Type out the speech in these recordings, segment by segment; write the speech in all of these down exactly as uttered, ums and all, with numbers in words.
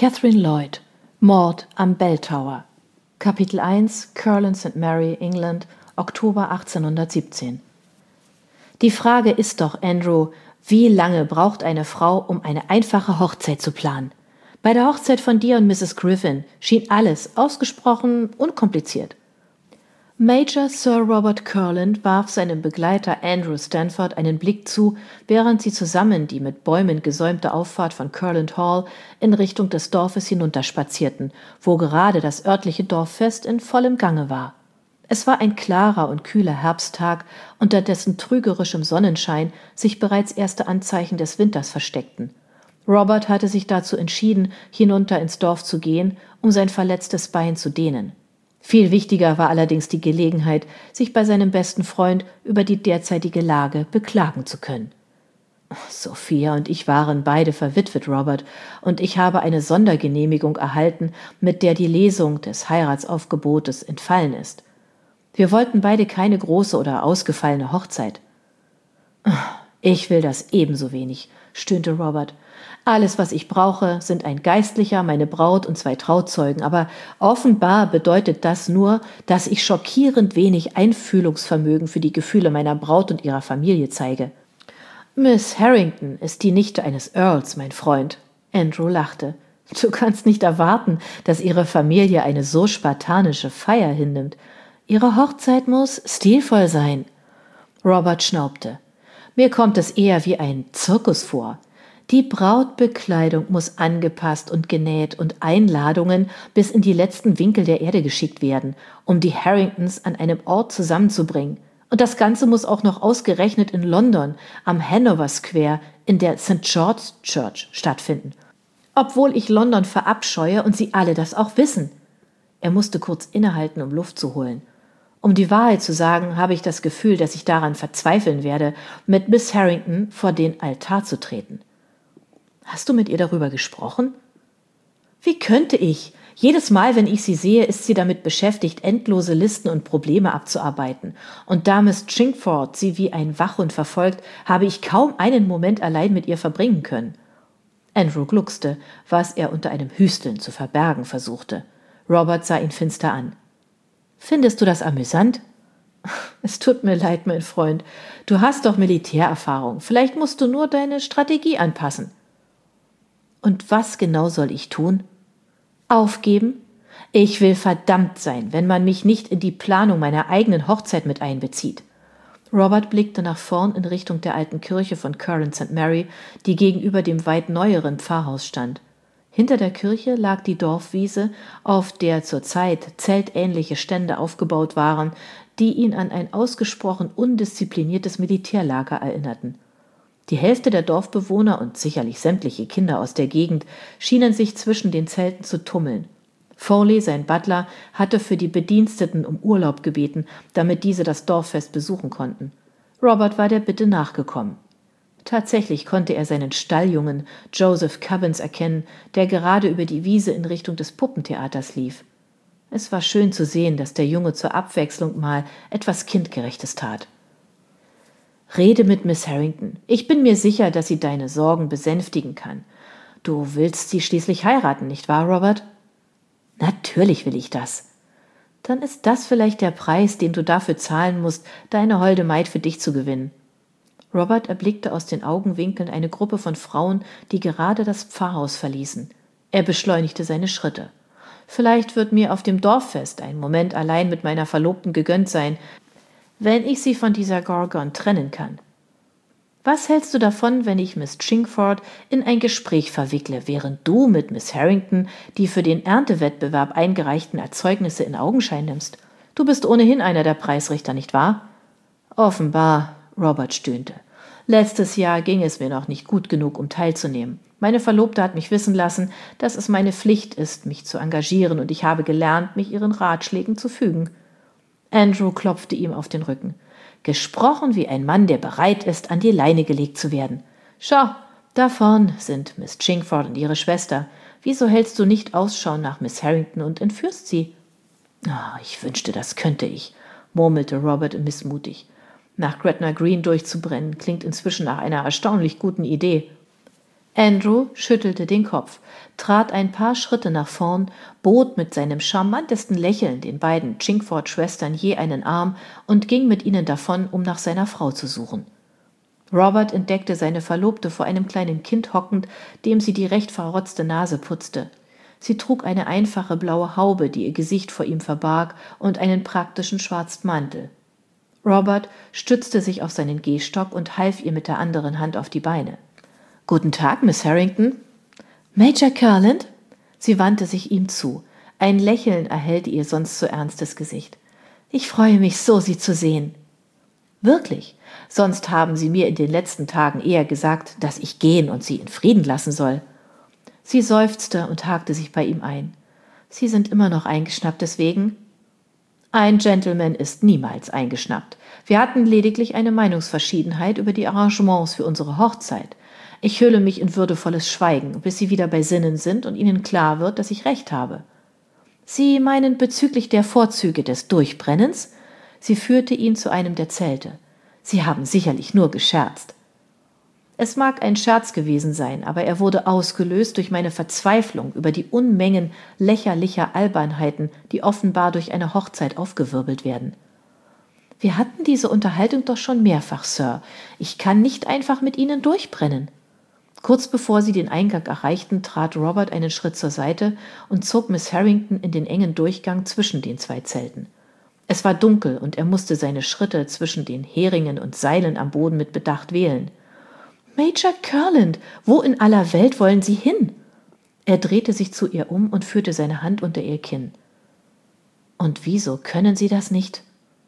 Catherine Lloyd, Mord am Bell Tower. Kapitel eins, Kirtland Saint Mary, England, Oktober achtzehnhundertsiebzehn. Die Frage ist doch, Andrew, wie lange braucht eine Frau, um eine einfache Hochzeit zu planen? Bei der Hochzeit von dir und Misses Griffin schien alles ausgesprochen unkompliziert. Major Sir Robert Kirtland warf seinem Begleiter Andrew Stanford einen Blick zu, während sie zusammen die mit Bäumen gesäumte Auffahrt von Kirtland Hall in Richtung des Dorfes hinunterspazierten, wo gerade das örtliche Dorffest in vollem Gange war. Es war ein klarer und kühler Herbsttag, unter dessen trügerischem Sonnenschein sich bereits erste Anzeichen des Winters versteckten. Robert hatte sich dazu entschieden, hinunter ins Dorf zu gehen, um sein verletztes Bein zu dehnen. Viel wichtiger war allerdings die Gelegenheit, sich bei seinem besten Freund über die derzeitige Lage beklagen zu können. Sophia und ich waren beide verwitwet, Robert, und ich habe eine Sondergenehmigung erhalten, mit der die Lesung des Heiratsaufgebotes entfallen ist. Wir wollten beide keine große oder ausgefallene Hochzeit. Ich will das ebenso wenig, stöhnte Robert. Alles, was ich brauche, sind ein Geistlicher, meine Braut und zwei Trauzeugen, aber offenbar bedeutet das nur, dass ich schockierend wenig Einfühlungsvermögen für die Gefühle meiner Braut und ihrer Familie zeige. Miss Harrington ist die Nichte eines Earls, mein Freund. Andrew lachte. Du kannst nicht erwarten, dass ihre Familie eine so spartanische Feier hinnimmt. Ihre Hochzeit muss stilvoll sein. Robert schnaubte. Mir kommt es eher wie ein Zirkus vor. Die Brautbekleidung muss angepasst und genäht und Einladungen bis in die letzten Winkel der Erde geschickt werden, um die Harringtons an einem Ort zusammenzubringen. Und das Ganze muss auch noch ausgerechnet in London am Hanover Square in der Saint George's Church stattfinden. Obwohl ich London verabscheue und sie alle das auch wissen. Er musste kurz innehalten, um Luft zu holen. Um die Wahrheit zu sagen, habe ich das Gefühl, dass ich daran verzweifeln werde, mit Miss Harrington vor den Altar zu treten. Hast du mit ihr darüber gesprochen? Wie könnte ich? Jedes Mal, wenn ich sie sehe, ist sie damit beschäftigt, endlose Listen und Probleme abzuarbeiten. Und da Miss Chingford sie wie ein Wachhund verfolgt, habe ich kaum einen Moment allein mit ihr verbringen können. Andrew gluckste, was er unter einem Hüsteln zu verbergen versuchte. Robert sah ihn finster an. Findest du das amüsant? Es tut mir leid, mein Freund. Du hast doch Militärerfahrung. Vielleicht musst du nur deine Strategie anpassen. Und was genau soll ich tun? Aufgeben? Ich will verdammt sein, wenn man mich nicht in die Planung meiner eigenen Hochzeit mit einbezieht. Robert blickte nach vorn in Richtung der alten Kirche von Kirtland Saint Mary, die gegenüber dem weit neueren Pfarrhaus stand. Hinter der Kirche lag die Dorfwiese, auf der zurzeit zeltähnliche Stände aufgebaut waren, die ihn an ein ausgesprochen undiszipliniertes Militärlager erinnerten. Die Hälfte der Dorfbewohner und sicherlich sämtliche Kinder aus der Gegend schienen sich zwischen den Zelten zu tummeln. Foley, sein Butler, hatte für die Bediensteten um Urlaub gebeten, damit diese das Dorffest besuchen konnten. Robert war der Bitte nachgekommen. Tatsächlich konnte er seinen Stalljungen Joseph Cubbins erkennen, der gerade über die Wiese in Richtung des Puppentheaters lief. Es war schön zu sehen, dass der Junge zur Abwechslung mal etwas Kindgerechtes tat. Rede mit Miss Harrington. Ich bin mir sicher, dass sie deine Sorgen besänftigen kann. Du willst sie schließlich heiraten, nicht wahr, Robert? Natürlich will ich das. Dann ist das vielleicht der Preis, den du dafür zahlen musst, deine holde Maid für dich zu gewinnen. Robert erblickte aus den Augenwinkeln eine Gruppe von Frauen, die gerade das Pfarrhaus verließen. Er beschleunigte seine Schritte. Vielleicht wird mir auf dem Dorffest ein Moment allein mit meiner Verlobten gegönnt sein, wenn ich sie von dieser Gorgon trennen kann. Was hältst du davon, wenn ich Miss Chingford in ein Gespräch verwickle, während du mit Miss Harrington die für den Erntewettbewerb eingereichten Erzeugnisse in Augenschein nimmst? Du bist ohnehin einer der Preisrichter, nicht wahr? Offenbar, Robert stöhnte. Letztes Jahr ging es mir noch nicht gut genug, um teilzunehmen. Meine Verlobte hat mich wissen lassen, dass es meine Pflicht ist, mich zu engagieren, und ich habe gelernt, mich ihren Ratschlägen zu fügen. Andrew klopfte ihm auf den Rücken. Gesprochen wie ein Mann, der bereit ist, an die Leine gelegt zu werden. Schau, da vorn sind Miss Chingford und ihre Schwester. Wieso hältst du nicht Ausschau nach Miss Harrington und entführst sie? Oh, ich wünschte, das könnte ich, murmelte Robert missmutig. Nach Gretna Green durchzubrennen klingt inzwischen nach einer erstaunlich guten Idee. Andrew schüttelte den Kopf, trat ein paar Schritte nach vorn, bot mit seinem charmantesten Lächeln den beiden Chingford-Schwestern je einen Arm und ging mit ihnen davon, um nach seiner Frau zu suchen. Robert entdeckte seine Verlobte vor einem kleinen Kind hockend, dem sie die recht verrotzte Nase putzte. Sie trug eine einfache blaue Haube, die ihr Gesicht vor ihm verbarg, und einen praktischen schwarzen Mantel. Robert stützte sich auf seinen Gehstock und half ihr mit der anderen Hand auf die Beine. »Guten Tag, Miss Harrington.« »Major Curland?« Sie wandte sich ihm zu. Ein Lächeln erhellte ihr sonst so ernstes Gesicht. »Ich freue mich so, Sie zu sehen.« »Wirklich? Sonst haben Sie mir in den letzten Tagen eher gesagt, dass ich gehen und Sie in Frieden lassen soll.« Sie seufzte und hakte sich bei ihm ein. »Sie sind immer noch eingeschnappt deswegen?« »Ein Gentleman ist niemals eingeschnappt. Wir hatten lediglich eine Meinungsverschiedenheit über die Arrangements für unsere Hochzeit. Ich hülle mich in würdevolles Schweigen, bis Sie wieder bei Sinnen sind und Ihnen klar wird, dass ich recht habe.« »Sie meinen bezüglich der Vorzüge des Durchbrennens?« Sie führte ihn zu einem der Zelte. »Sie haben sicherlich nur gescherzt.« Es mag ein Scherz gewesen sein, aber er wurde ausgelöst durch meine Verzweiflung über die Unmengen lächerlicher Albernheiten, die offenbar durch eine Hochzeit aufgewirbelt werden. »Wir hatten diese Unterhaltung doch schon mehrfach, Sir. Ich kann nicht einfach mit Ihnen durchbrennen.« Kurz bevor sie den Eingang erreichten, trat Robert einen Schritt zur Seite und zog Miss Harrington in den engen Durchgang zwischen den zwei Zelten. Es war dunkel und er musste seine Schritte zwischen den Heringen und Seilen am Boden mit Bedacht wählen. »Major Curland, wo in aller Welt wollen Sie hin?« Er drehte sich zu ihr um und führte seine Hand unter ihr Kinn. »Und wieso können Sie das nicht?«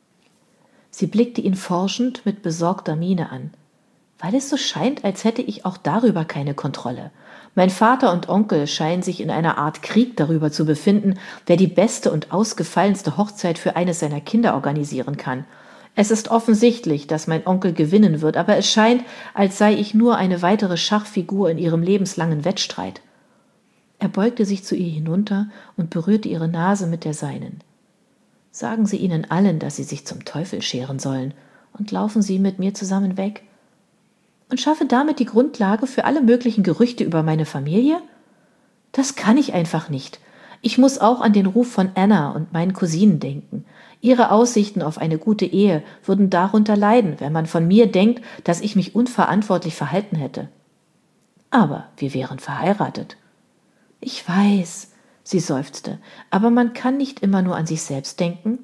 Sie blickte ihn forschend mit besorgter Miene an. »Weil es so scheint, als hätte ich auch darüber keine Kontrolle. Mein Vater und Onkel scheinen sich in einer Art Krieg darüber zu befinden, wer die beste und ausgefallenste Hochzeit für eines seiner Kinder organisieren kann. Es ist offensichtlich, dass mein Onkel gewinnen wird, aber es scheint, als sei ich nur eine weitere Schachfigur in ihrem lebenslangen Wettstreit.« Er beugte sich zu ihr hinunter und berührte ihre Nase mit der seinen. »Sagen Sie ihnen allen, dass sie sich zum Teufel scheren sollen, und laufen Sie mit mir zusammen weg. Und schaffe damit die Grundlage für alle möglichen Gerüchte über meine Familie? Das kann ich einfach nicht. Ich muss auch an den Ruf von Anna und meinen Cousinen denken. Ihre Aussichten auf eine gute Ehe würden darunter leiden, wenn man von mir denkt, dass ich mich unverantwortlich verhalten hätte. Aber wir wären verheiratet.« »Ich weiß«, sie seufzte, »aber man kann nicht immer nur an sich selbst denken.«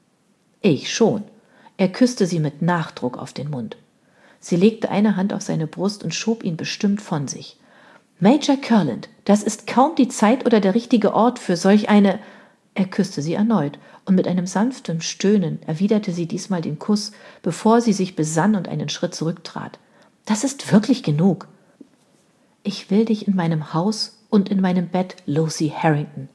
»Ich schon.« Er küsste sie mit Nachdruck auf den Mund. Sie legte eine Hand auf seine Brust und schob ihn bestimmt von sich. »Major Curland, das ist kaum die Zeit oder der richtige Ort für solch eine...« Er küsste sie erneut, und mit einem sanften Stöhnen erwiderte sie diesmal den Kuss, bevor sie sich besann und einen Schritt zurücktrat. »Das ist wirklich genug.« »Ich will dich in meinem Haus und in meinem Bett, Lucy Harrington.«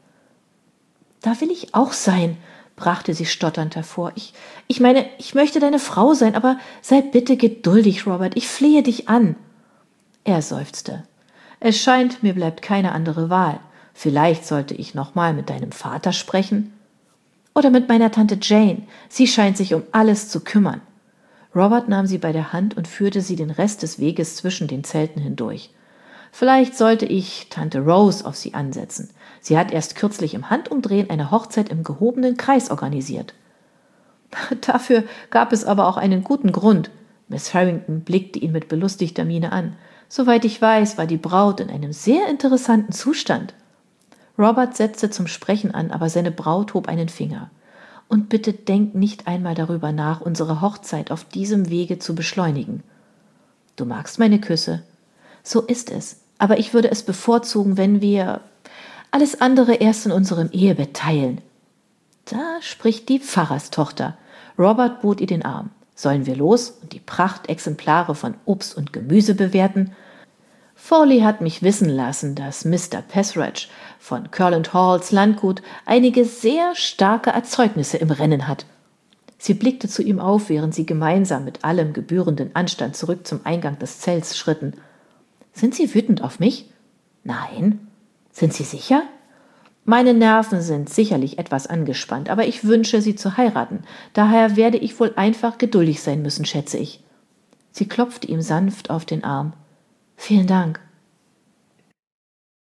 »Da will ich auch sein«, brachte sie stotternd hervor. Ich, ich meine, ich möchte deine Frau sein, aber sei bitte geduldig, Robert, ich flehe dich an.« Er seufzte. »Es scheint, mir bleibt keine andere Wahl. Vielleicht sollte ich noch mal mit deinem Vater sprechen. Oder mit meiner Tante Jane. Sie scheint sich um alles zu kümmern.« Robert nahm sie bei der Hand und führte sie den Rest des Weges zwischen den Zelten hindurch. »Vielleicht sollte ich Tante Rose auf sie ansetzen. Sie hat erst kürzlich im Handumdrehen eine Hochzeit im gehobenen Kreis organisiert.« »Dafür gab es aber auch einen guten Grund.« Miss Harrington blickte ihn mit belustigter Miene an. »Soweit ich weiß, war die Braut in einem sehr interessanten Zustand.« Robert setzte zum Sprechen an, aber seine Braut hob einen Finger. »Und bitte denk nicht einmal darüber nach, unsere Hochzeit auf diesem Wege zu beschleunigen. Du magst meine Küsse. So ist es, aber ich würde es bevorzugen, wenn wir alles andere erst in unserem Ehebett teilen.« »Da spricht die Pfarrerstochter.« Robert bot ihr den Arm. »Sollen wir los und die Prachtexemplare von Obst und Gemüse bewerten? Foley hat mich wissen lassen, dass Mister Pethridge von Curland Halls Landgut einige sehr starke Erzeugnisse im Rennen hat.« Sie blickte zu ihm auf, während sie gemeinsam mit allem gebührenden Anstand zurück zum Eingang des Zelts schritten. »Sind Sie wütend auf mich?« »Nein.« »Sind Sie sicher?« »Meine Nerven sind sicherlich etwas angespannt, aber ich wünsche, Sie zu heiraten. Daher werde ich wohl einfach geduldig sein müssen, schätze ich.« Sie klopfte ihm sanft auf den Arm. »Vielen Dank.«